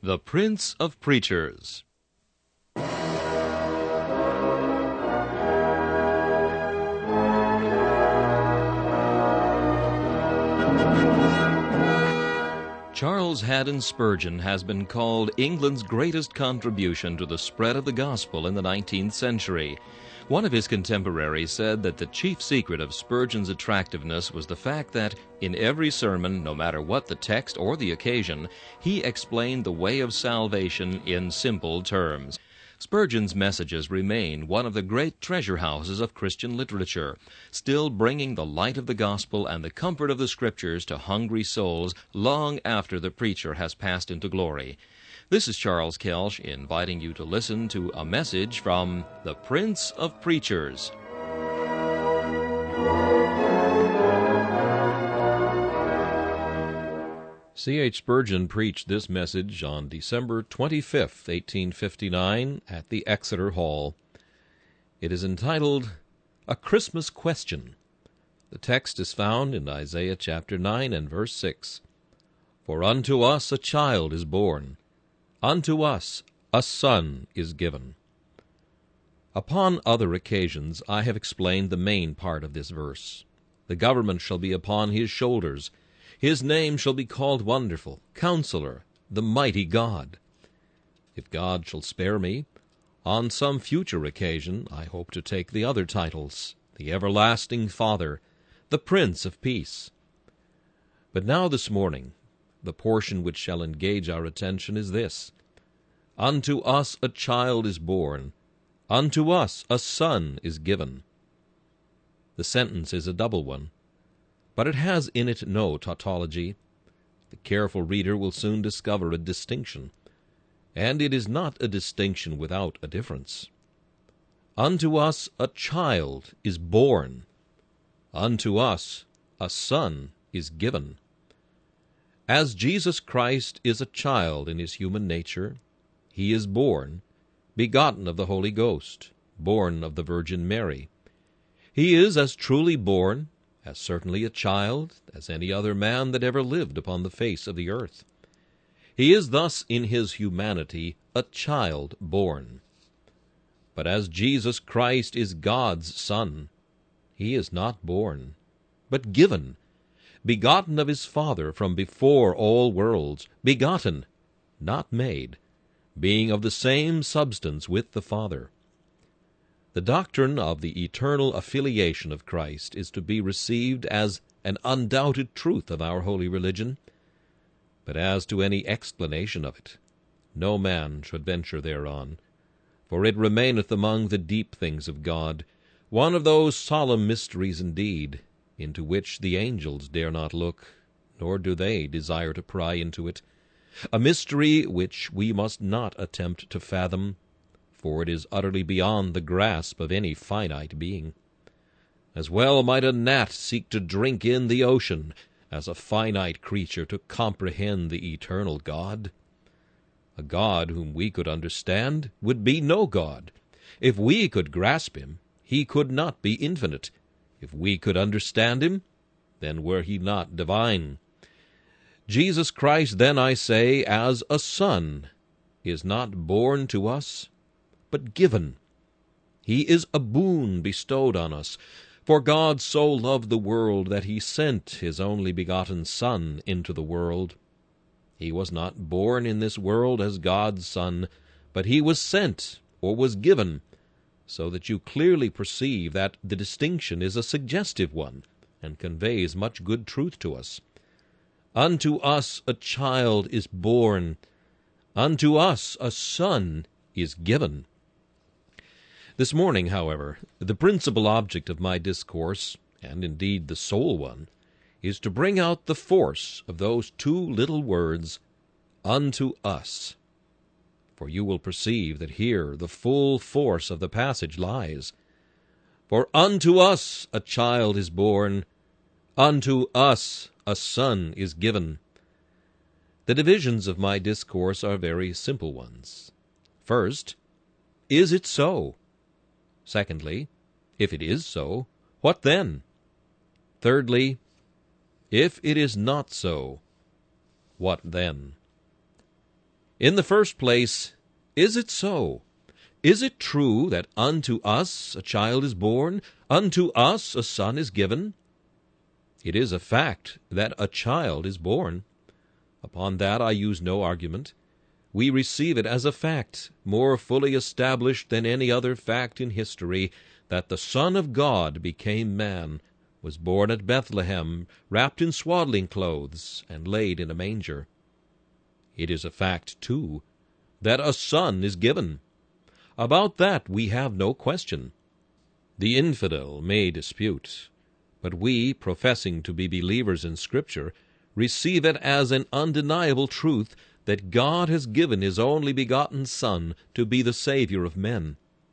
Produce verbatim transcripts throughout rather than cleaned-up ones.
The Prince of Preachers. Charles Haddon Spurgeon has been called England's greatest contribution to the spread of the gospel in the nineteenth century. One of his contemporaries said that the chief secret of Spurgeon's attractiveness was the fact that, in every sermon, no matter what the text or the occasion, he explained the way of salvation in simple terms. Spurgeon's messages remain one of the great treasure houses of Christian literature, still bringing the light of the gospel and the comfort of the Scriptures to hungry souls long after the preacher has passed into glory. This is Charles Kelsch inviting you to listen to a message from the Prince of Preachers. C H Spurgeon preached this message on December twenty-fifth, eighteen fifty-nine, at the Exeter Hall. It is entitled, A Christmas Question. The text is found in Isaiah chapter nine and verse six. For unto us a child is born, unto us a son is given. Upon other occasions I have explained the main part of this verse. The government shall be upon his shoulders. His name shall be called Wonderful, Counselor, the Mighty God. If God shall spare me, on some future occasion I hope to take the other titles, the Everlasting Father, the Prince of Peace. But now this morning, the portion which shall engage our attention is this: Unto us a child is born, unto us a son is given. The sentence is a double one, but it has in it no tautology. The careful reader will soon discover a distinction, and it is not a distinction without a difference. Unto us a child is born, unto us a son is given. As Jesus Christ is a child in his human nature, he is born, begotten of the Holy Ghost, born of the Virgin Mary. He is as truly born, as certainly a child, as any other man that ever lived upon the face of the earth. He is thus in his humanity a child born. But as Jesus Christ is God's Son, he is not born, but given, begotten of his Father from before all worlds, begotten, not made, being of the same substance with the Father. The doctrine of the eternal affiliation of Christ is to be received as an undoubted truth of our holy religion. But as to any explanation of it, no man should venture thereon, for it remaineth among the deep things of God, one of those solemn mysteries indeed, into which the angels dare not look, nor do they desire to pry into it, a mystery which we must not attempt to fathom, for it is utterly beyond the grasp of any finite being. As well might a gnat seek to drink in the ocean as a finite creature to comprehend the eternal God. A God whom we could understand would be no God. If we could grasp him, he could not be infinite. If we could understand him, then were he not divine. Jesus Christ, then, I say, as a Son, is not born to us, but given. He is a boon bestowed on us. For God so loved the world that he sent his only begotten Son into the world. He was not born in this world as God's Son, but he was sent, or was given, so that you clearly perceive that the distinction is a suggestive one, and conveys much good truth to us. Unto us a child is born, unto us a son is given. This morning, however, the principal object of my discourse, and indeed the sole one, is to bring out the force of those two little words, unto us. For you will perceive that here the full force of the passage lies. For unto us a child is born, unto us a son is given. The divisions of my discourse are very simple ones. First, is it so? Secondly, if it is so, what then? Thirdly, if it is not so, what then? In the first place, is it so? Is it true that unto us a child is born, unto us a son is given? It is a fact that a child is born. Upon that I use no argument. We receive it as a fact, more fully established than any other fact in history, that the Son of God became man, was born at Bethlehem, wrapped in swaddling clothes, and laid in a manger. It is a fact, too, that a son is given. About that we have no question. The infidel may dispute, but we, professing to be believers in Scripture, receive it as an undeniable truth that God has given His only begotten Son to be the Savior of men.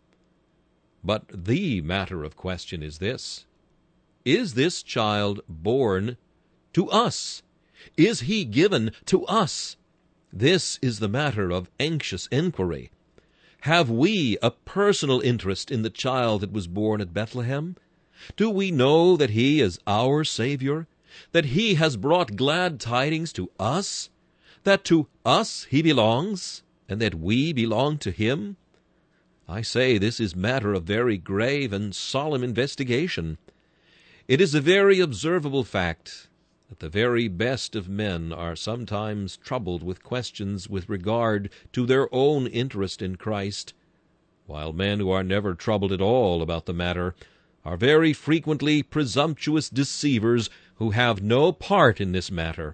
But the matter of question is this: is this child born to us? Is He given to us? This is the matter of anxious inquiry. Have we a personal interest in the child that was born at Bethlehem? Do we know that He is our Savior, that He has brought glad tidings to us, that to us He belongs, and that we belong to Him? I say this is matter of very grave and solemn investigation. It is a very observable fact that the very best of men are sometimes troubled with questions with regard to their own interest in Christ, while men who are never troubled at all about the matter are very frequently presumptuous deceivers who have no part in this matter.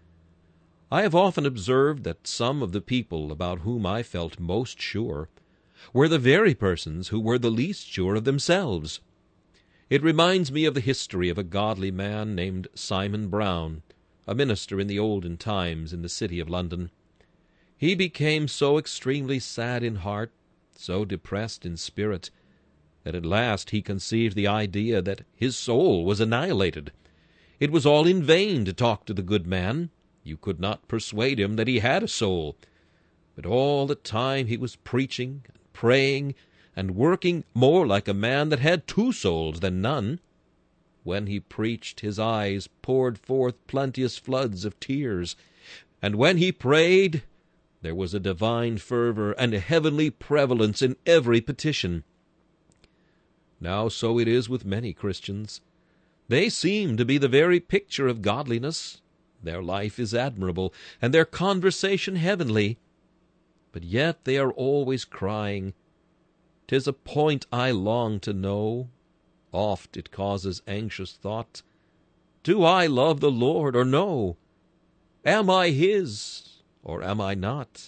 I have often observed that some of the people about whom I felt most sure were the very persons who were the least sure of themselves. It reminds me of the history of a godly man named Simon Brown, a minister in the olden times in the city of London. He became so extremely sad in heart, so depressed in spirit, that at last he conceived the idea that his soul was annihilated. It was all in vain to talk to the good man. You could not persuade him that he had a soul. But all the time he was preaching and praying and working more like a man that had two souls than none. When he preached, his eyes poured forth plenteous floods of tears, and when he prayed, there was a divine fervor and a heavenly prevalence in every petition. Now so it is with many Christians. They seem to be the very picture of godliness. Their life is admirable, and their conversation heavenly. But yet they are always crying, "'Tis a point I long to know." Oft it causes anxious thought. Do I love the Lord or no? Am I His or am I not?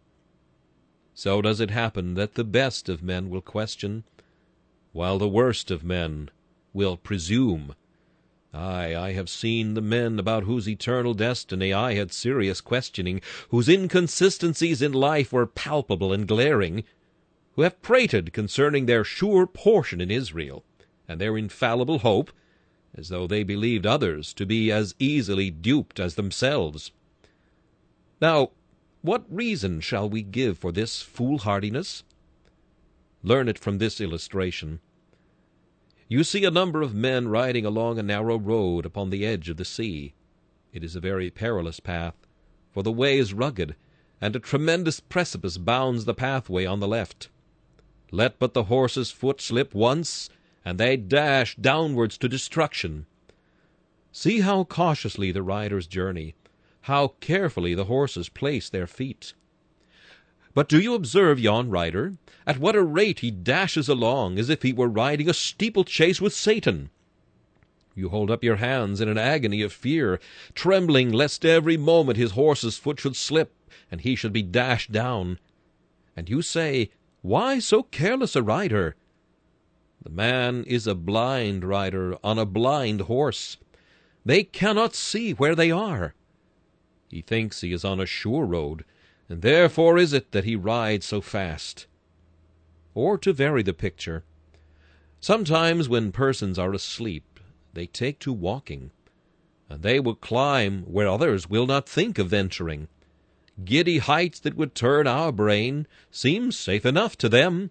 So does it happen that the best of men will question, while the worst of men will presume. Aye, I have seen the men about whose eternal destiny I had serious questioning, whose inconsistencies in life were palpable and glaring, who have prated concerning their sure portion in Israel, and their infallible hope, as though they believed others to be as easily duped as themselves. Now, what reason shall we give for this foolhardiness? Learn it from this illustration. You see a number of men riding along a narrow road upon the edge of the sea. It is a very perilous path, for the way is rugged, and a tremendous precipice bounds the pathway on the left. Let but the horse's foot slip once, and they dash downwards to destruction. See how cautiously the riders journey, how carefully the horses place their feet. But do you observe yon rider? At what a rate he dashes along, as if he were riding a steeplechase with Satan. You hold up your hands in an agony of fear, trembling lest every moment his horse's foot should slip, and he should be dashed down. And you say, "Why so careless a rider?" The man is a blind rider on a blind horse. They cannot see where they are. He thinks he is on a sure road, and therefore is it that he rides so fast. Or to vary the picture, sometimes when persons are asleep, they take to walking, and they will climb where others will not think of venturing. Giddy heights that would turn our brain seem safe enough to them.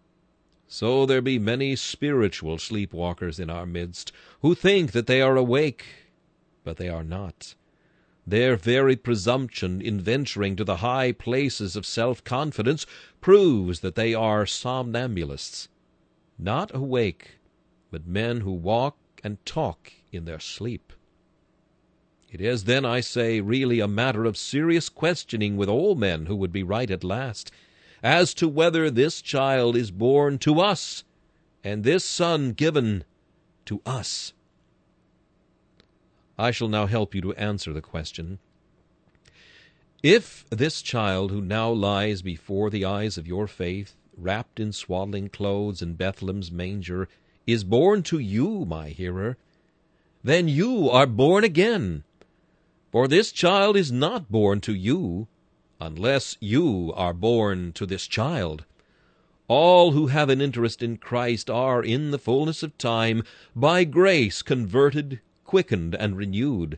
So there be many spiritual sleepwalkers in our midst, who think that they are awake, but they are not. Their very presumption in venturing to the high places of self-confidence proves that they are somnambulists, not awake, but men who walk and talk in their sleep. It is then, I say, really a matter of serious questioning with all men who would be right at last, as to whether this child is born to us, and this son given to us. I shall now help you to answer the question. If this child who now lies before the eyes of your faith, wrapped in swaddling clothes in Bethlehem's manger, is born to you, my hearer, then you are born again. For this child is not born to you, unless you are born to this child. All who have an interest in Christ are, in the fullness of time, by grace converted, quickened, and renewed.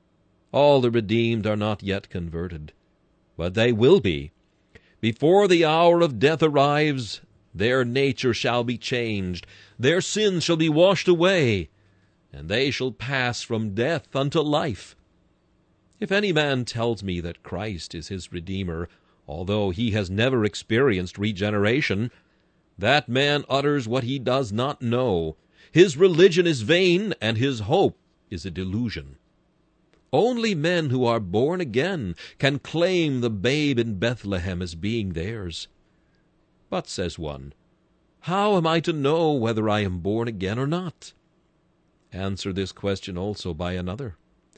All the redeemed are not yet converted, but they will be. Before the hour of death arrives, their nature shall be changed, their sins shall be washed away, and they shall pass from death unto life. If any man tells me that Christ is his Redeemer, although he has never experienced regeneration, that man utters what he does not know. His religion is vain, and his hope is a delusion. Only men who are born again can claim the babe in Bethlehem as being theirs. But, says one, how am I to know whether I am born again or not? Answer this question also by another.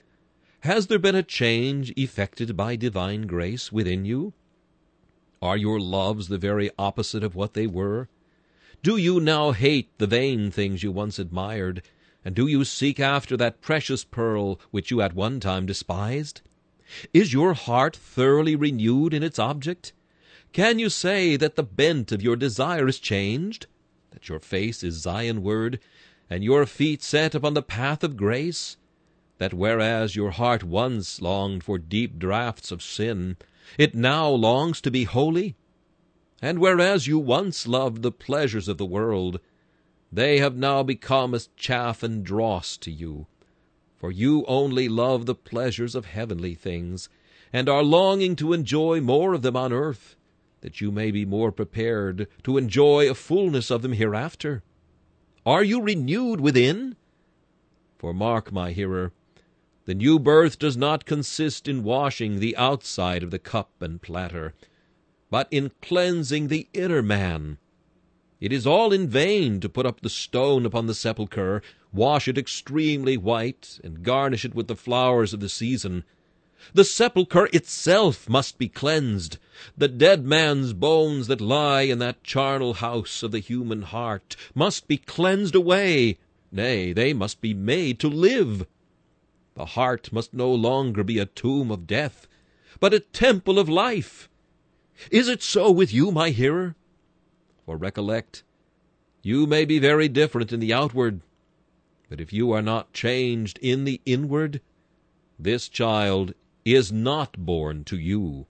Has there been a change effected by divine grace within you? Are your loves the very opposite of what they were? Do you now hate the vain things you once admired, and do you seek after that precious pearl which you at one time despised? Is your heart thoroughly renewed in its object? Can you say that the bent of your desire is changed, that your face is Zionward, and your feet set upon the path of grace? That whereas your heart once longed for deep draughts of sin, it now longs to be holy? And whereas you once loved the pleasures of the world, they have now become as chaff and dross to you. For you only love the pleasures of heavenly things, and are longing to enjoy more of them on earth, that you may be more prepared to enjoy a fullness of them hereafter. Are you renewed within? For mark, my hearer, the new birth does not consist in washing the outside of the cup and platter, but in cleansing the inner man. It is all in vain to put up the stone upon the sepulchre, wash it extremely white, and garnish it with the flowers of the season. The sepulchre itself must be cleansed. The dead man's bones that lie in that charnel house of the human heart must be cleansed away. Nay, they must be made to live. The heart must no longer be a tomb of death, but a temple of life. Is it so with you, my hearer? For recollect, you may be very different in the outward, but if you are not changed in the inward, this child is not born to you.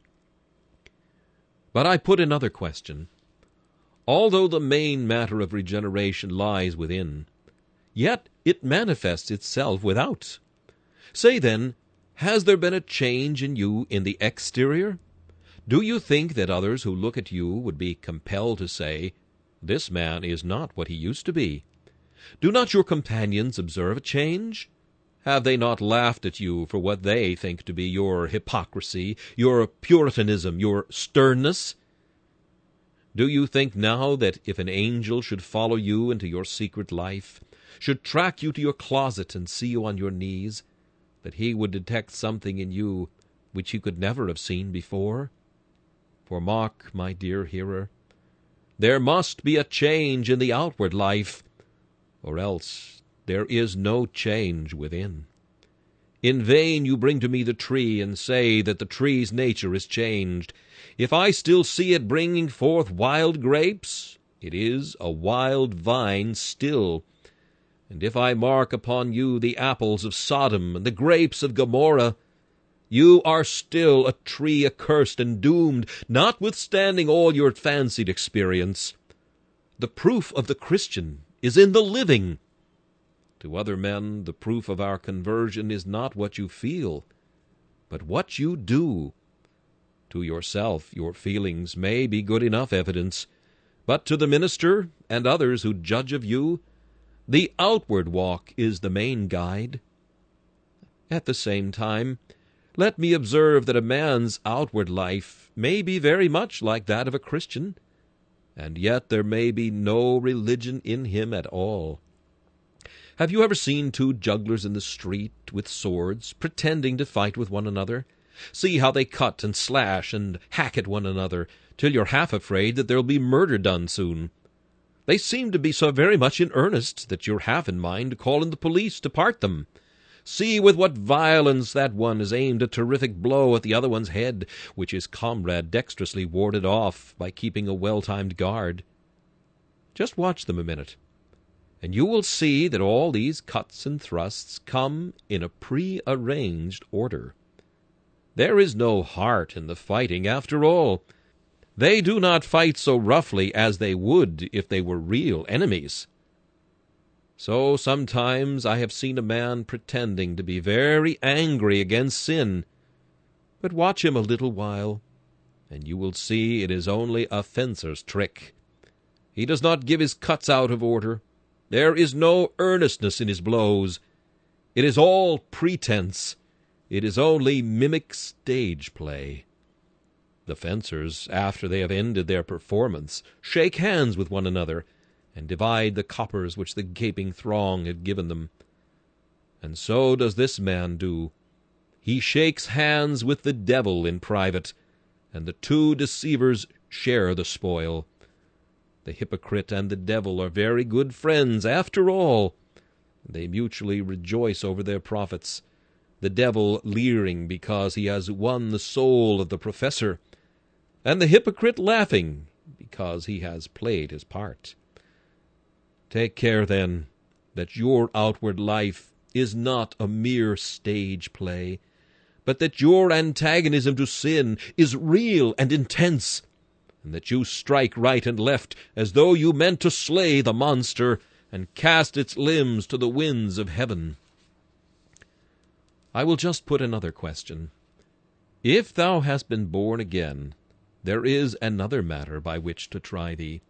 But I put another question. Although the main matter of regeneration lies within, yet it manifests itself without. Say then, has there been a change in you in the exterior? Do you think that others who look at you would be compelled to say, "This man is not what he used to be"? Do not your companions observe a change? Have they not laughed at you for what they think to be your hypocrisy, your puritanism, your sternness? Do you think now that if an angel should follow you into your secret life, should track you to your closet and see you on your knees, that he would detect something in you which he could never have seen before? For mark, my dear hearer, there must be a change in the outward life, or else there is no change within. In vain you bring to me the tree and say that the tree's nature is changed. If I still see it bringing forth wild grapes, it is a wild vine still. And if I mark upon you the apples of Sodom and the grapes of Gomorrah, you are still a tree accursed and doomed, notwithstanding all your fancied experience. The proof of the Christian is in the living. To other men, the proof of our conversion is not what you feel, but what you do. To yourself your feelings may be good enough evidence, but to the minister and others who judge of you, the outward walk is the main guide. At the same time, let me observe that a man's outward life may be very much like that of a Christian, and yet there may be no religion in him at all. Have you ever seen two jugglers in the street with swords, pretending to fight with one another? See how they cut and slash and hack at one another, till you're half afraid that there'll be murder done soon. They seem to be so very much in earnest that you're half in mind to call in the police to part them. See with what violence that one has aimed a terrific blow at the other one's head, which his comrade dexterously warded off by keeping a well-timed guard. Just watch them a minute, and you will see that all these cuts and thrusts come in a pre-arranged order. There is no heart in the fighting, after all. They do not fight so roughly as they would if they were real enemies. So sometimes I have seen a man pretending to be very angry against sin, but watch him a little while, and you will see it is only a fencer's trick. He does not give his cuts out of order. There is no earnestness in his blows. It is all pretense. It is only mimic stage play. The fencers, after they have ended their performance, shake hands with one another, and divide the coppers which the gaping throng had given them. And so does this man do. He shakes hands with the devil in private, and the two deceivers share the spoil. The hypocrite and the devil are very good friends, after all. They mutually rejoice over their profits, the devil leering because he has won the soul of the professor, and the hypocrite laughing because he has played his part. Take care, then, that your outward life is not a mere stage play, but that your antagonism to sin is real and intense, and that you strike right and left as though you meant to slay the monster and cast its limbs to the winds of heaven. I will just put another question. If thou hast been born again, there is another matter by which to try thee.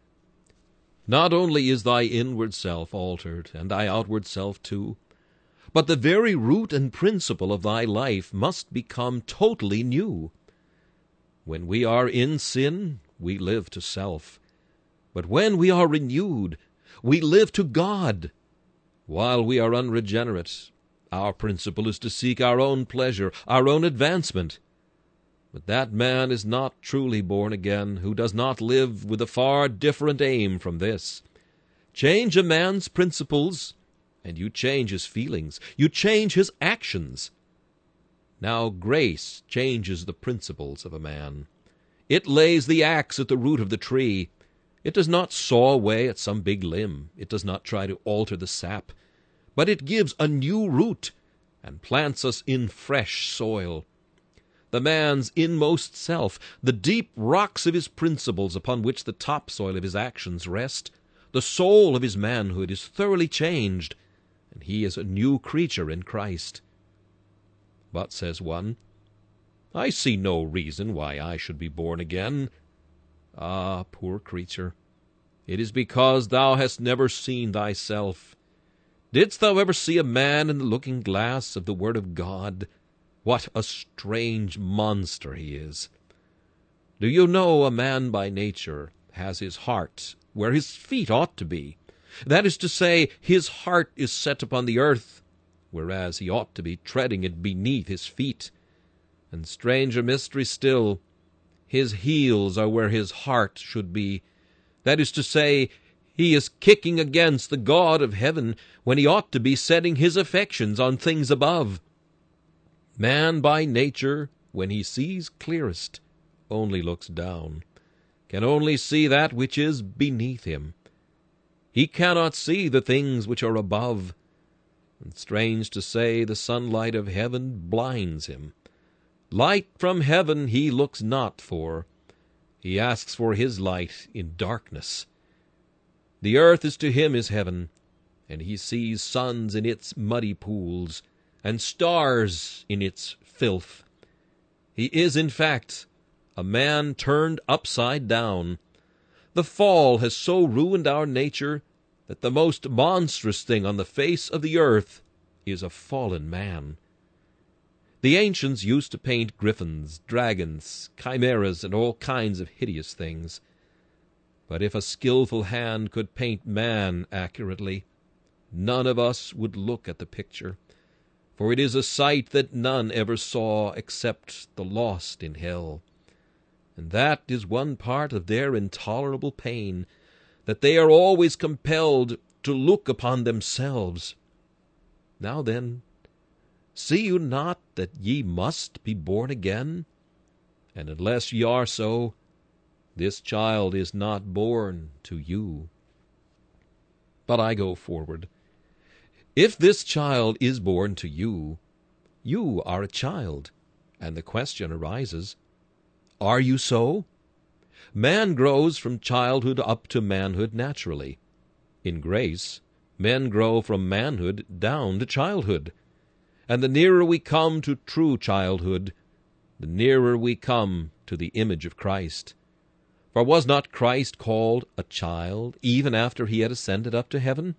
Not only is thy inward self altered, and thy outward self too, but the very root and principle of thy life must become totally new. When we are in sin, we live to self. But when we are renewed, we live to God. While we are unregenerate, our principle is to seek our own pleasure, our own advancement. But that man is not truly born again who does not live with a far different aim from this. Change a man's principles, and you change his feelings. You change his actions. Now grace changes the principles of a man. It lays the axe at the root of the tree. It does not saw away at some big limb. It does not try to alter the sap. But it gives a new root and plants us in fresh soil. The man's inmost self, the deep rocks of his principles upon which the topsoil of his actions rest, the soul of his manhood is thoroughly changed, and he is a new creature in Christ. But, says one, I see no reason why I should be born again. Ah, poor creature, it is because thou hast never seen thyself. Didst thou ever see a man in the looking-glass of the Word of God? What a strange monster he is! Do you know a man by nature has his heart where his feet ought to be? That is to say, his heart is set upon the earth, whereas he ought to be treading it beneath his feet. And stranger mystery still, his heels are where his heart should be. That is to say, he is kicking against the God of heaven when he ought to be setting his affections on things above. Man by nature, when he sees clearest, only looks down, can only see that which is beneath him. He cannot see the things which are above, and strange to say, the sunlight of heaven blinds him. Light from heaven he looks not for. He asks for his light in darkness. The earth is to him his heaven, and he sees suns in its muddy pools, and stars in its filth. He is, in fact, a man turned upside down. The fall has so ruined our nature that the most monstrous thing on the face of the earth is a fallen man. The ancients used to paint griffins, dragons, chimeras, and all kinds of hideous things. But if a skillful hand could paint man accurately, none of us would look at the picture, for it is a sight that none ever saw except the lost in hell. And that is one part of their intolerable pain, that they are always compelled to look upon themselves. Now then, see you not that ye must be born again? And unless ye are so, this child is not born to you. But I go forward. If this child is born to you, you are a child, and the question arises, are you so? Man grows from childhood up to manhood naturally. In grace, men grow from manhood down to childhood. And the nearer we come to true childhood, the nearer we come to the image of Christ. For was not Christ called a child, even after he had ascended up to heaven?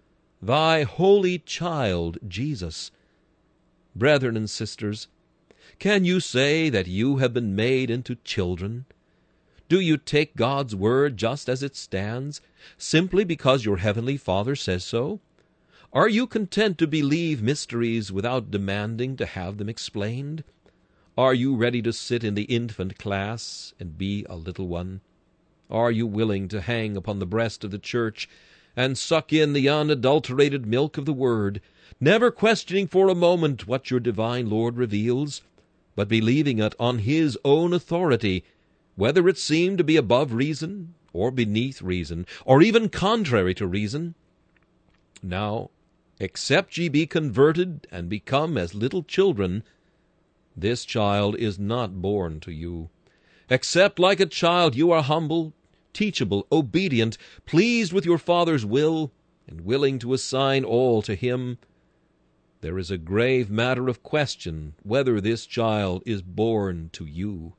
Thy holy child, Jesus. Brethren and sisters, can you say that you have been made into children? Do you take God's word just as it stands, simply because your heavenly Father says so? Are you content to believe mysteries without demanding to have them explained? Are you ready to sit in the infant class and be a little one? Are you willing to hang upon the breast of the church and suck in the unadulterated milk of the Word, never questioning for a moment what your divine Lord reveals, but believing it on His own authority, whether it seem to be above reason, or beneath reason, or even contrary to reason? Now, except ye be converted and become as little children, this child is not born to you. Except like a child you are humble, teachable, obedient, pleased with your Father's will, and willing to assign all to Him, there is a grave matter of question whether this child is born to you.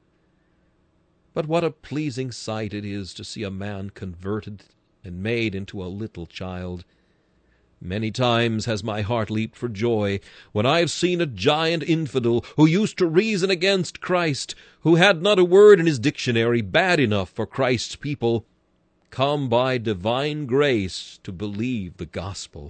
But what a pleasing sight it is to see a man converted and made into a little child. Many times has my heart leaped for joy when I have seen a giant infidel who used to reason against Christ, who had not a word in his dictionary bad enough for Christ's people, come by divine grace to believe the gospel.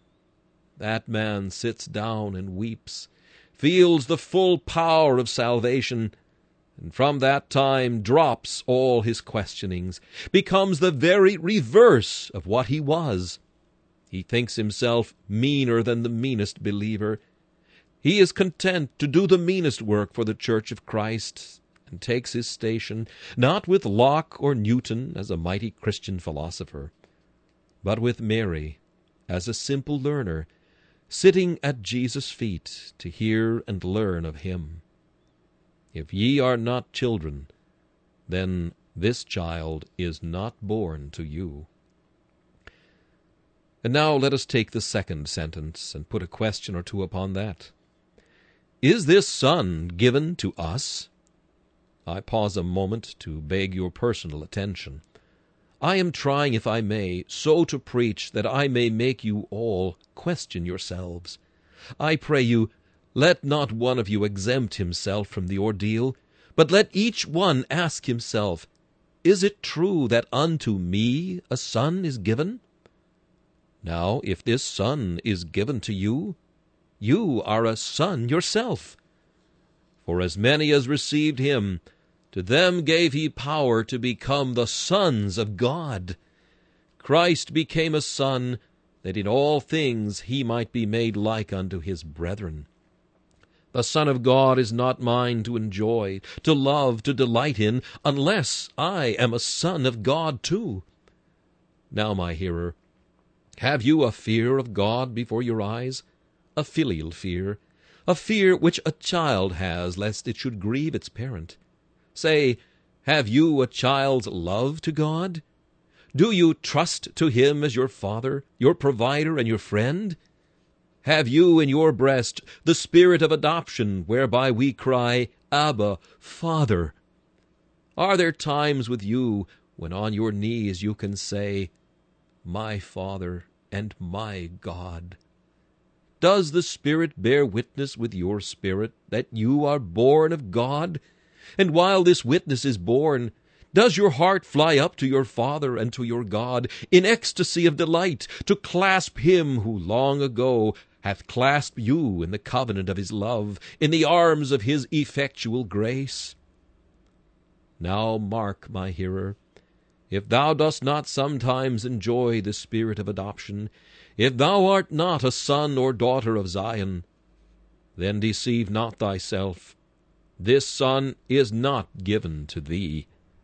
That man sits down and weeps, feels the full power of salvation, and from that time drops all his questionings, becomes the very reverse of what he was. He thinks himself meaner than the meanest believer. He is content to do the meanest work for the Church of Christ, and takes his station, not with Locke or Newton as a mighty Christian philosopher, but with Mary as a simple learner, sitting at Jesus' feet to hear and learn of Him. If ye are not children, then this child is not born to you. And now let us take the second sentence and put a question or two upon that. Is this Son given to us? I pause a moment to beg your personal attention. I am trying, if I may, so to preach that I may make you all question yourselves. I pray you, let not one of you exempt himself from the ordeal, but let each one ask himself, is it true that unto me a son is given? Now, if this Son is given to you, you are a son yourself. For as many as received Him, to them gave He power to become the sons of God. Christ became a son, that in all things He might be made like unto His brethren. The Son of God is not mine to enjoy, to love, to delight in, unless I am a son of God too. Now, my hearer, have you a fear of God before your eyes? A filial fear, a fear which a child has, lest it should grieve its parent. Say, have you a child's love to God? Do you trust to Him as your Father, your provider, and your friend? Have you in your breast the spirit of adoption, whereby we cry, Abba, Father? Are there times with you when on your knees you can say, My Father and my God? Does the Spirit bear witness with your spirit that you are born of God? And while this witness is born, does your heart fly up to your Father and to your God in ecstasy of delight to clasp him who long ago hath clasped you in the covenant of his love, in the arms of his effectual grace? Now mark, my hearer, if thou dost not sometimes enjoy the spirit of adoption, if thou art not a son or daughter of Zion, then deceive not thyself. This Son is not given to thee.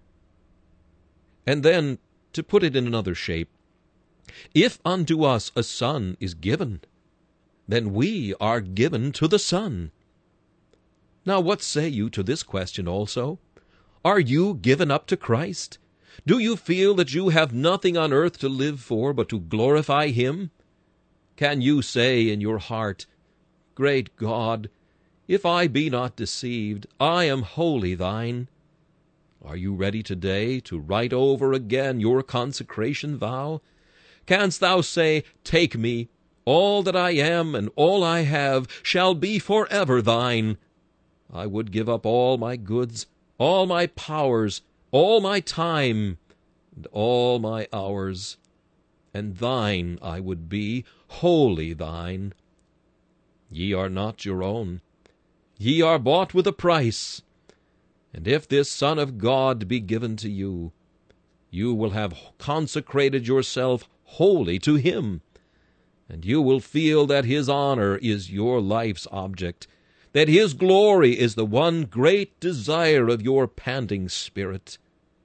And then, to put it in another shape, if unto us a son is given, then we are given to the Son. Now what say you to this question also? Are you given up to Christ? Do you feel that you have nothing on earth to live for but to glorify him? Can you say in your heart, Great God, if I be not deceived, I am wholly thine? Are you ready today to write over again your consecration vow? Canst thou say, Take me, all that I am and all I have shall be forever thine. I would give up all my goods, all my powers, all my time, and all my hours, and thine I would be, wholly thine. Ye are not your own. Ye are bought with a price. And if this Son of God be given to you, you will have consecrated yourself wholly to him, and you will feel that his honor is your life's object, that his glory is the one great desire of your panting spirit.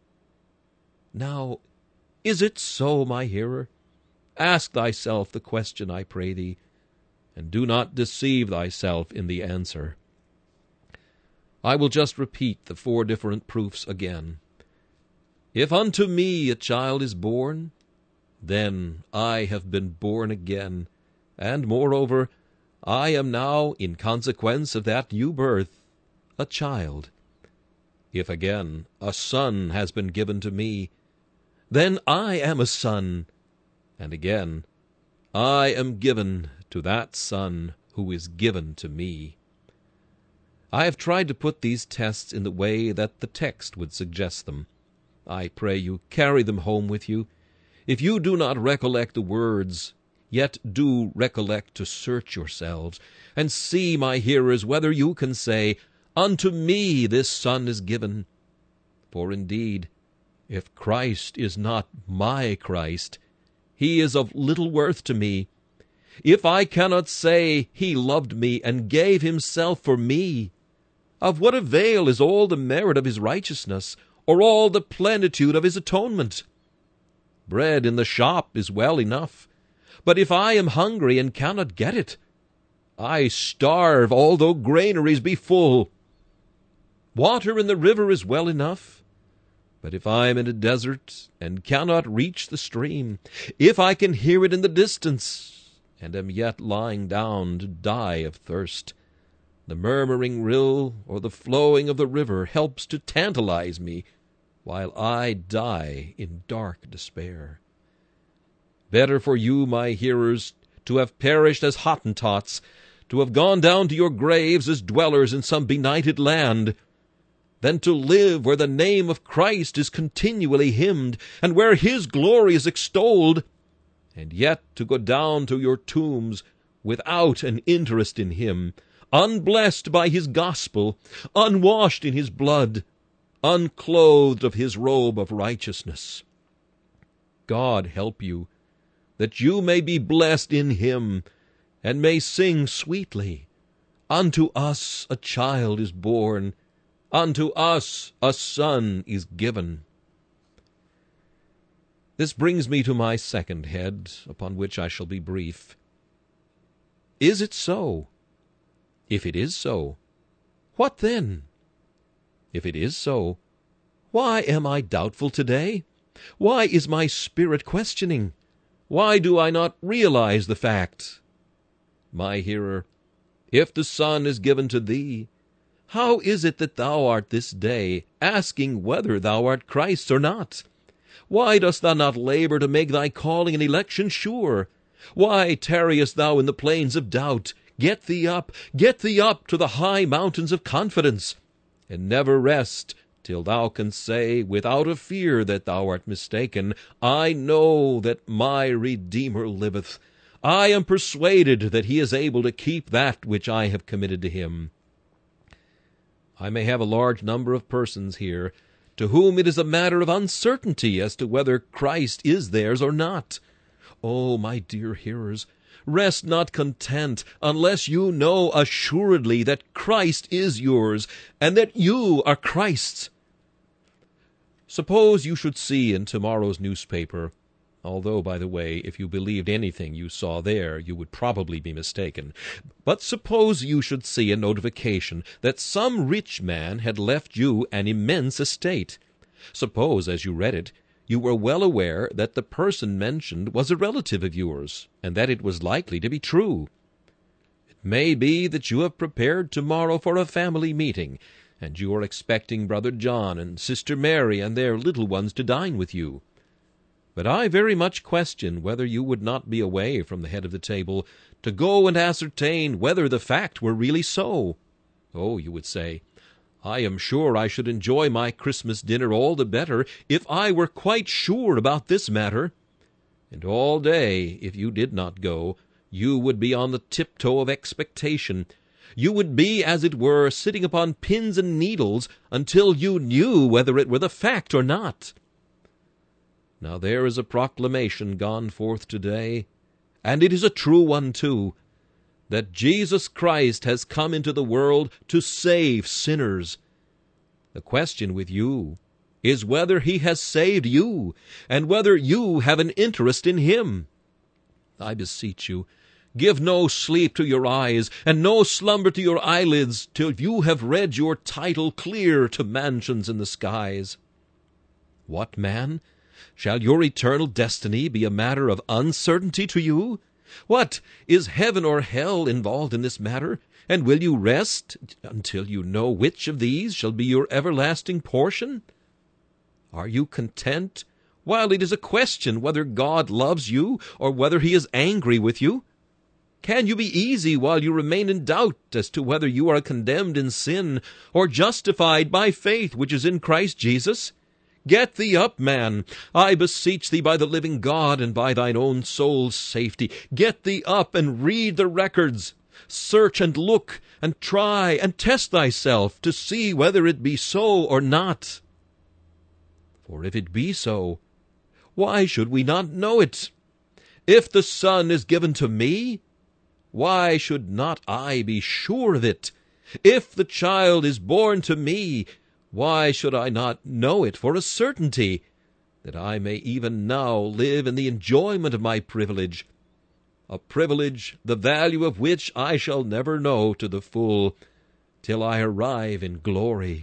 Now, is it so, my hearer? Ask thyself the question, I pray thee, and do not deceive thyself in the answer. I will just repeat the four different proofs again. If unto me a child is born, then I have been born again, and moreover, I am now, in consequence of that new birth, a child. If again a son has been given to me, then I am a son, and again I am given to that Son who is given to me. I have tried to put these tests in the way that the text would suggest them. I pray you carry them home with you. If you do not recollect the words, yet do recollect to search yourselves, and see, my hearers, whether you can say, Unto me this Son is given. For indeed, if Christ is not my Christ, he is of little worth to me. If I cannot say he loved me and gave himself for me, of what avail is all the merit of his righteousness, or all the plenitude of his atonement? Bread in the shop is well enough, but if I am hungry and cannot get it, I starve although granaries be full. Water in the river is well enough, but if I am in a desert and cannot reach the stream, if I can hear it in the distance, and am yet lying down to die of thirst, the murmuring rill or the flowing of the river helps to tantalize me, while I die in dark despair. Better for you, my hearers, to have perished as Hottentots, to have gone down to your graves as dwellers in some benighted land, than to live where the name of Christ is continually hymned, and where his glory is extolled, and yet to go down to your tombs without an interest in him, unblessed by his gospel, unwashed in his blood, unclothed of his robe of righteousness. God help you, that you may be blessed in him, and may sing sweetly, Unto us a child is born, unto us a son is given. This brings me to my second head, upon which I shall be brief. Is it so? If it is so, what then? If it is so, why am I doubtful today? Why is my spirit questioning? Why do I not realize the fact? My hearer, if the Son is given to thee, how is it that thou art this day asking whether thou art Christ's or not? Why dost thou not labor to make thy calling and election sure? Why tarriest thou in the plains of doubt? Get thee up, get thee up to the high mountains of confidence, and never rest till thou canst say, without a fear that thou art mistaken, I know that my Redeemer liveth. I am persuaded that he is able to keep that which I have committed to him. I may have a large number of persons here to whom it is a matter of uncertainty as to whether Christ is theirs or not. Oh, my dear hearers, rest not content unless you know assuredly that Christ is yours, and that you are Christ's. Suppose you should see in tomorrow's newspaper, although, by the way, if you believed anything you saw there, you would probably be mistaken. But suppose you should see a notification that some rich man had left you an immense estate. Suppose, as you read it, you were well aware that the person mentioned was a relative of yours, and that it was likely to be true. It may be that you have prepared tomorrow for a family meeting, and you are expecting Brother John and Sister Mary and their little ones to dine with you. But I very much question whether you would not be away from the head of the table to go and ascertain whether the fact were really so. Oh, you would say, I am sure I should enjoy my Christmas dinner all the better if I were quite sure about this matter. And all day, if you did not go, you would be on the tiptoe of expectation. You would be, as it were, sitting upon pins and needles until you knew whether it were the fact or not. Now there is a proclamation gone forth today, and it is a true one too, that Jesus Christ has come into the world to save sinners. The question with you is whether he has saved you, and whether you have an interest in him. I beseech you, give no sleep to your eyes, and no slumber to your eyelids, till you have read your title clear to mansions in the skies. What, man? Shall your eternal destiny be a matter of uncertainty to you? What, is heaven or hell involved in this matter? And will you rest until you know which of these shall be your everlasting portion? Are you content while it is a question whether God loves you or whether he is angry with you? Can you be easy while you remain in doubt as to whether you are condemned in sin or justified by faith which is in Christ Jesus? Get thee up, man, I beseech thee by the living God and by thine own soul's safety. Get thee up and read the records. Search and look and try and test thyself to see whether it be so or not. For if it be so, why should we not know it? If the Son is given to me, why should not I be sure of it? If the child is born to me, why should I not know it for a certainty, that I may even now live in the enjoyment of my privilege, a privilege the value of which I shall never know to the full till I arrive in glory?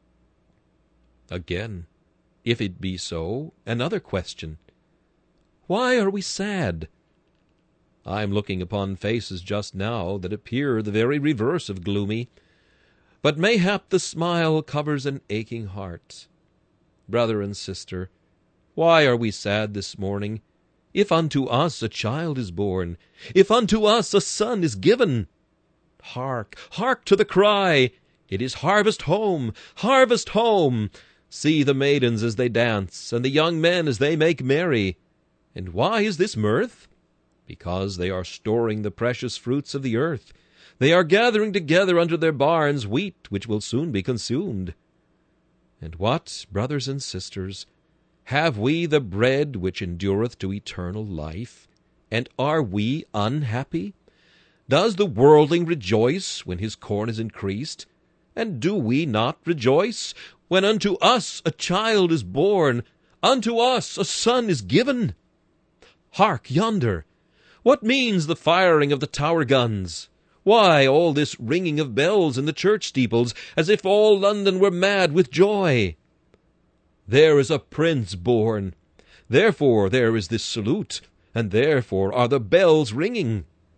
Again, if it be so, another question. Why are we sad? I am looking upon faces just now that appear the very reverse of gloomy, but mayhap the smile covers an aching heart. Brother and sister, why are we sad this morning? If unto us a child is born, if unto us a son is given, hark, hark to the cry, it is harvest home, harvest home. See the maidens as they dance, and the young men as they make merry. And why is this mirth? Because they are storing the precious fruits of the earth. They are gathering together under their barns wheat which will soon be consumed. And what, brothers and sisters, have we the bread which endureth to eternal life? And are we unhappy? Does the worldling rejoice when his corn is increased? And do we not rejoice when unto us a child is born, unto us a son is given? Hark yonder! What means the firing of the tower guns? Why all this ringing of bells in the church steeples, as if all London were mad with joy? There is a prince born. Therefore there is this salute, and therefore are the bells ringing.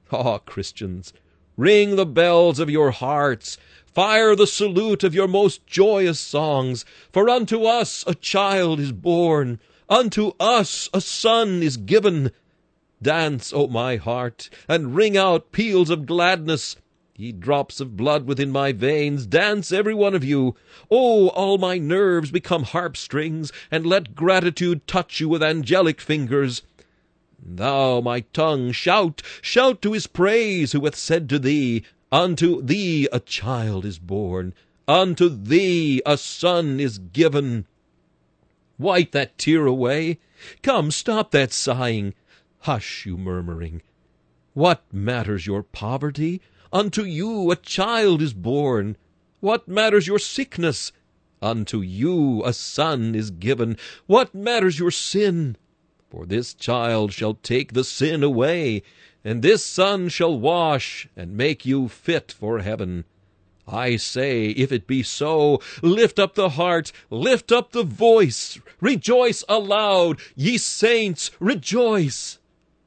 Ah, Christians, ring the bells of your hearts, fire the salute of your most joyous songs, for unto us a child is born, unto us a son is given. Dance, O my heart, and ring out peals of gladness. Ye drops of blood within my veins, dance every one of you. O, all my nerves become harp strings, and let gratitude touch you with angelic fingers. Thou, my tongue, shout, shout to his praise, who hath said to thee, Unto thee a child is born, unto thee a son is given. Wipe that tear away. Come, stop that sighing. Hush, you murmuring. What matters your poverty? Unto you a child is born. What matters your sickness? Unto you a son is given. What matters your sin? For this child shall take the sin away, and this son shall wash and make you fit for heaven. I say, if it be so, lift up the heart, lift up the voice, rejoice aloud, ye saints, rejoice.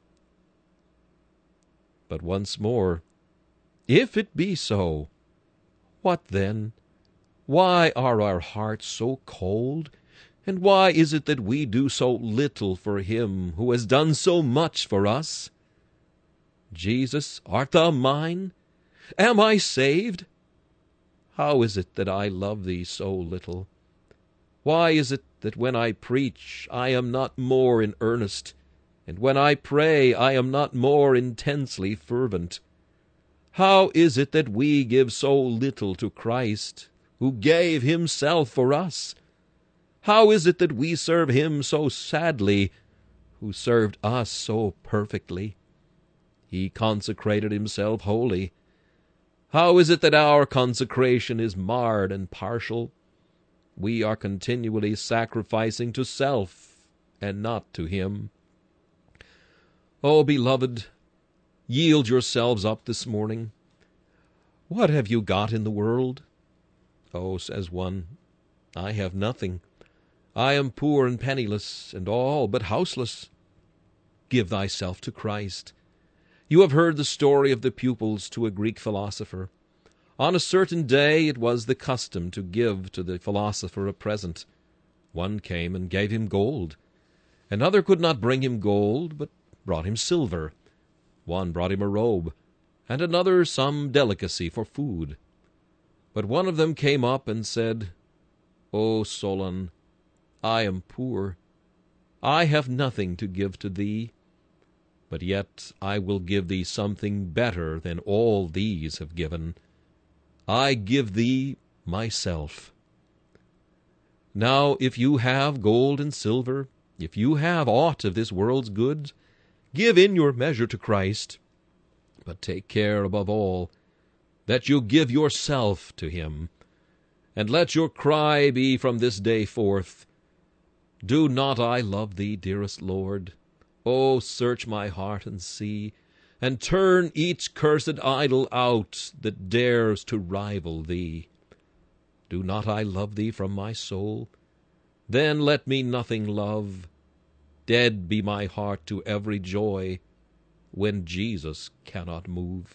But once more, if it be so, what then? Why are our hearts so cold? And why is it that we do so little for him who has done so much for us? Jesus, art thou mine? Am I saved? How is it that I love thee so little? Why is it that when I preach I am not more in earnest, and when I pray I am not more intensely fervent? How is it that we give so little to Christ, who gave himself for us? How is it that we serve him so sadly, who served us so perfectly? He consecrated himself wholly. How is it that our consecration is marred and partial? We are continually sacrificing to self and not to him. Oh, beloved, yield yourselves up this morning. What have you got in the world? Oh, says one, I have nothing. I am poor and penniless, and all but houseless. Give thyself to Christ. You have heard the story of the pupils to a Greek philosopher. On a certain day it was the custom to give to the philosopher a present. One came and gave him gold. Another could not bring him gold, but brought him silver. One brought him a robe, and another some delicacy for food. But one of them came up and said, O Solon, I am poor. I have nothing to give to thee, but yet I will give thee something better than all these have given. I give thee myself. Now if you have gold and silver, if you have aught of this world's goods, give in your measure to Christ, but take care above all that you give yourself to him, and let your cry be from this day forth, Do not I love thee, dearest Lord? O search my heart and see, and turn each cursed idol out that dares to rival thee. Do not I love thee from my soul? Then let me nothing love. Dead be my heart to every joy, when Jesus cannot move.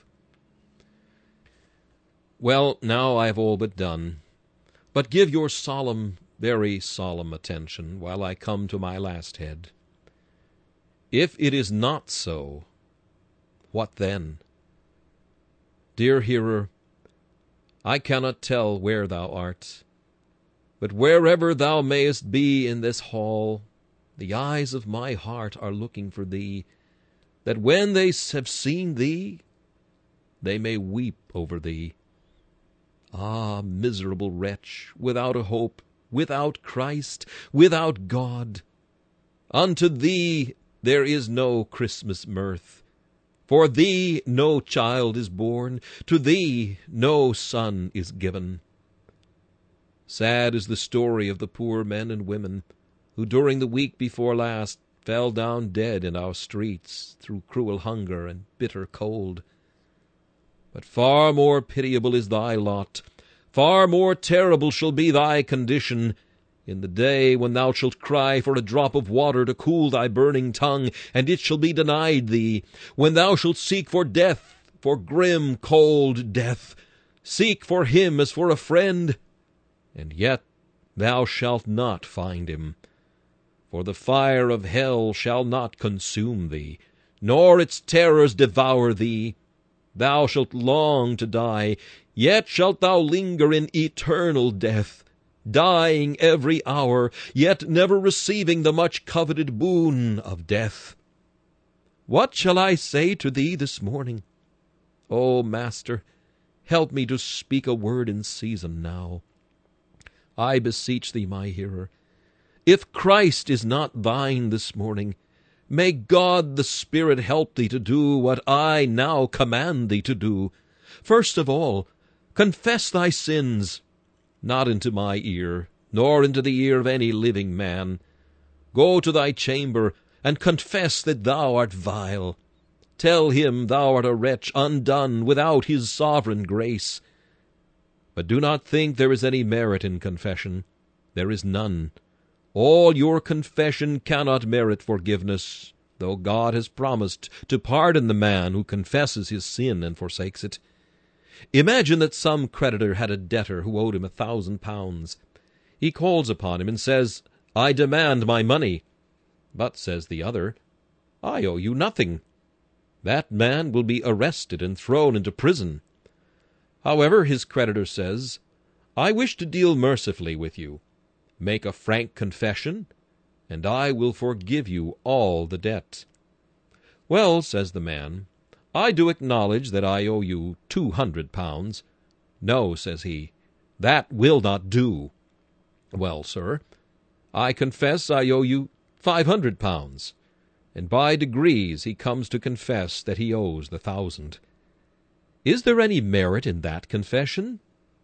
Well, now I have all but done, but give your solemn, very solemn attention while I come to my last head. If it is not so, what then? Dear hearer, I cannot tell where thou art, but wherever thou mayest be in this hall, the eyes of my heart are looking for thee, that when they have seen thee, they may weep over thee. Ah, miserable wretch, without a hope, without Christ, without God! Unto thee there is no Christmas mirth. For thee no child is born, to thee no son is given. Sad is the story of the poor men and women who during the week before last fell down dead in our streets through cruel hunger and bitter cold. But far more pitiable is thy lot, far more terrible shall be thy condition, In the day when thou shalt cry for a drop of water to cool thy burning tongue, and it shall be denied thee, when thou shalt seek for death, for grim, cold death, seek for him as for a friend, and yet thou shalt not find him. For the fire of hell shall not consume thee, nor its terrors devour thee. Thou shalt long to die, yet shalt thou linger in eternal death, dying every hour, yet never receiving the much-coveted boon of death. What shall I say to thee this morning? O Master, help me to speak a word in season now. I beseech thee, my hearer, if Christ is not thine this morning, may God the Spirit help thee to do what I now command thee to do. First of all, confess thy sins, not into my ear, nor into the ear of any living man. Go to thy chamber, and confess that thou art vile. Tell him thou art a wretch undone without his sovereign grace. But do not think there is any merit in confession. There is none. All your confession cannot merit forgiveness, though God has promised to pardon the man who confesses his sin and forsakes it. Imagine that some creditor had a debtor who owed him a thousand pounds. He calls upon him and says, "I demand my money." But, says the other, "I owe you nothing." That man will be arrested and thrown into prison. However, his creditor says, "I wish to deal mercifully with you. Make a frank confession, and I will forgive you all the debt." "Well," says the man, "I do acknowledge that I owe you two hundred pounds." "No," says he, "that will not do." "Well, sir, I confess I owe you five hundred pounds." And by degrees he comes to confess that he owes the thousand. Is there any merit in that confession?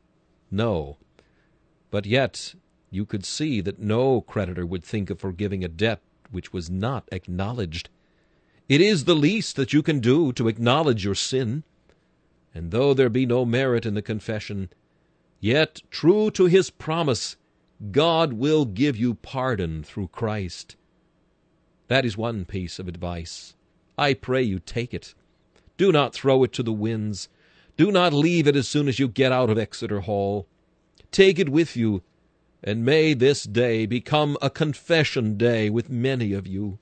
No. But yet you could see that no creditor would think of forgiving a debt which was not acknowledged. It is the least that you can do to acknowledge your sin. And though there be no merit in the confession, yet, true to his promise, God will give you pardon through Christ. That is one piece of advice. I pray you take it. Do not throw it to the winds. Do not leave it as soon as you get out of Exeter Hall. Take it with you, and may this day become a confession day with many of you.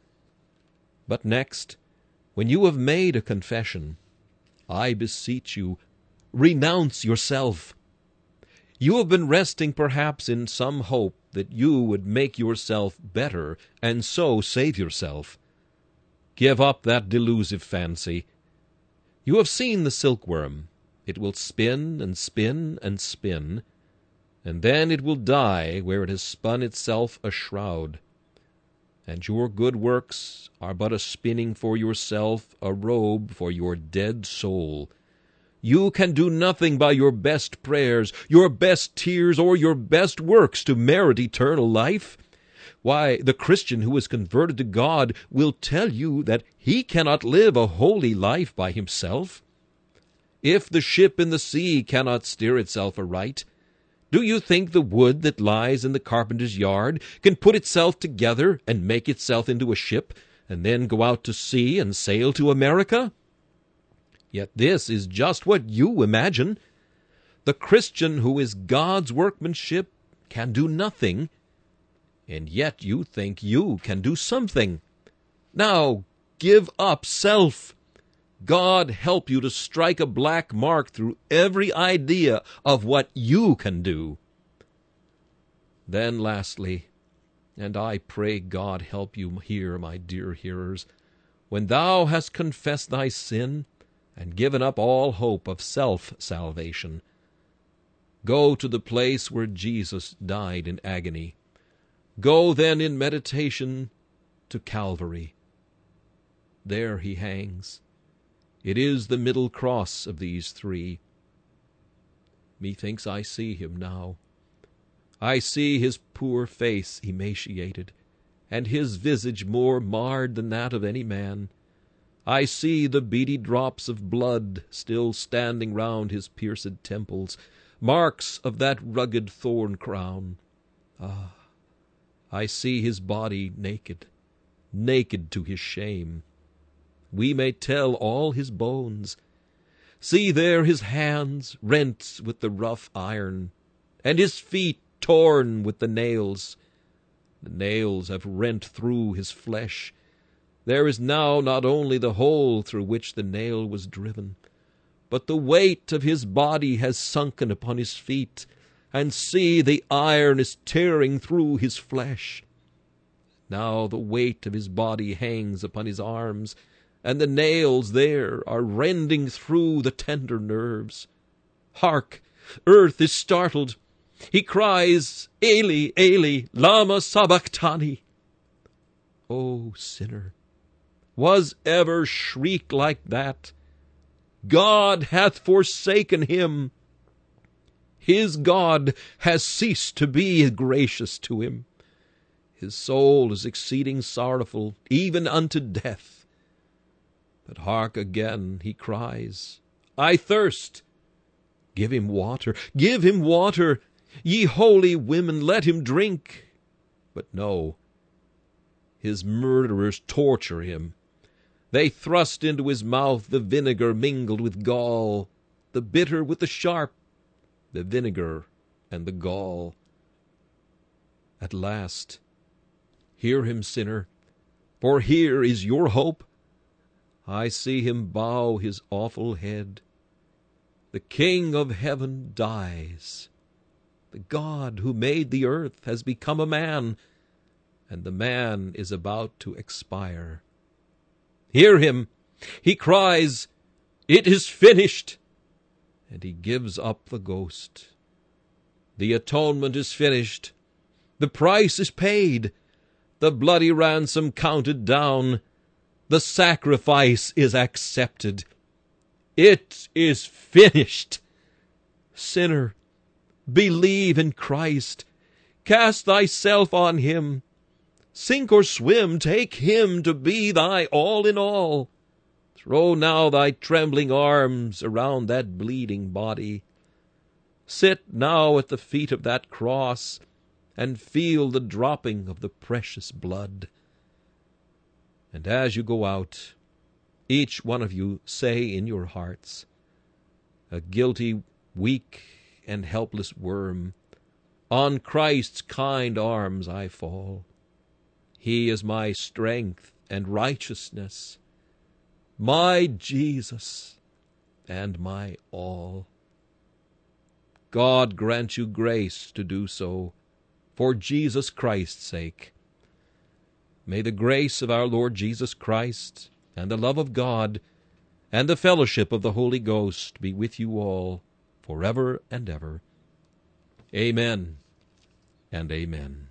But next, when you have made a confession, I beseech you, renounce yourself. You have been resting perhaps in some hope that you would make yourself better and so save yourself. Give up that delusive fancy. You have seen the silkworm. It will spin and spin and spin, and then it will die where it has spun itself a shroud. And your good works are but a spinning for yourself a robe for your dead soul. You can do nothing by your best prayers, your best tears, or your best works to merit eternal life. Why, the Christian who is converted to God will tell you that he cannot live a holy life by himself. If the ship in the sea cannot steer itself aright, do you think the wood that lies in the carpenter's yard can put itself together and make itself into a ship, and then go out to sea and sail to America? Yet this is just what you imagine. The Christian who is God's workmanship can do nothing, and yet you think you can do something. Now, give up self. God help you to strike a black mark through every idea of what you can do. Then lastly, and I pray God help you here, my dear hearers, when thou hast confessed thy sin and given up all hope of self-salvation, go to the place where Jesus died in agony. Go then in meditation to Calvary. There he hangs. It is the middle cross of these three. Methinks I see him now. I see his poor face emaciated, and his visage more marred than that of any man. I see the beady drops of blood still standing round his pierced temples, marks of that rugged thorn crown. Ah, I see his body naked, naked to his shame. We may tell all his bones. See there his hands rent with the rough iron, and his feet torn with the nails. The nails have rent through his flesh. There is now not only the hole through which the nail was driven, but the weight of his body has sunken upon his feet, and see, the iron is tearing through his flesh. Now the weight of his body hangs upon his arms, and the nails there are rending through the tender nerves. Hark! Earth is startled. He cries, Eli, Eli, lama sabachthani. O sinner, was ever shriek like that? God hath forsaken him. His God has ceased to be gracious to him. His soul is exceeding sorrowful, even unto death. But hark again, he cries, I thirst. Give him water, give him water. Ye holy women, let him drink. But no, his murderers torture him. They thrust into his mouth the vinegar mingled with gall, the bitter with the sharp, the vinegar and the gall. At last, hear him, sinner, for here is your hope. I see him bow his awful head. The King of heaven dies. The God who made the earth has become a man, and the man is about to expire. Hear him! He cries, It is finished! And he gives up the ghost. The atonement is finished. The price is paid. The bloody ransom counted down. The sacrifice is accepted. It is finished. Sinner, believe in Christ. Cast thyself on him. Sink or swim, take him to be thy all in all. Throw now thy trembling arms around that bleeding body. Sit now at the feet of that cross and feel the dropping of the precious blood. And as you go out, each one of you say in your hearts, a guilty, weak, and helpless worm, on Christ's kind arms I fall. He is my strength and righteousness, my Jesus and my all. God grant you grace to do so, for Jesus Christ's sake. May the grace of our Lord Jesus Christ, and the love of God, and the fellowship of the Holy Ghost be with you all, forever and ever. Amen and amen.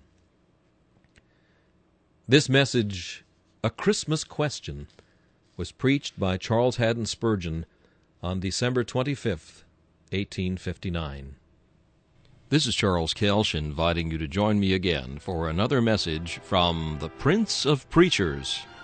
This message, A Christmas Question, was preached by Charles Haddon Spurgeon on December twenty-fifth, eighteen fifty-nine. This is Charles Kelsch inviting you to join me again for another message from the Prince of Preachers,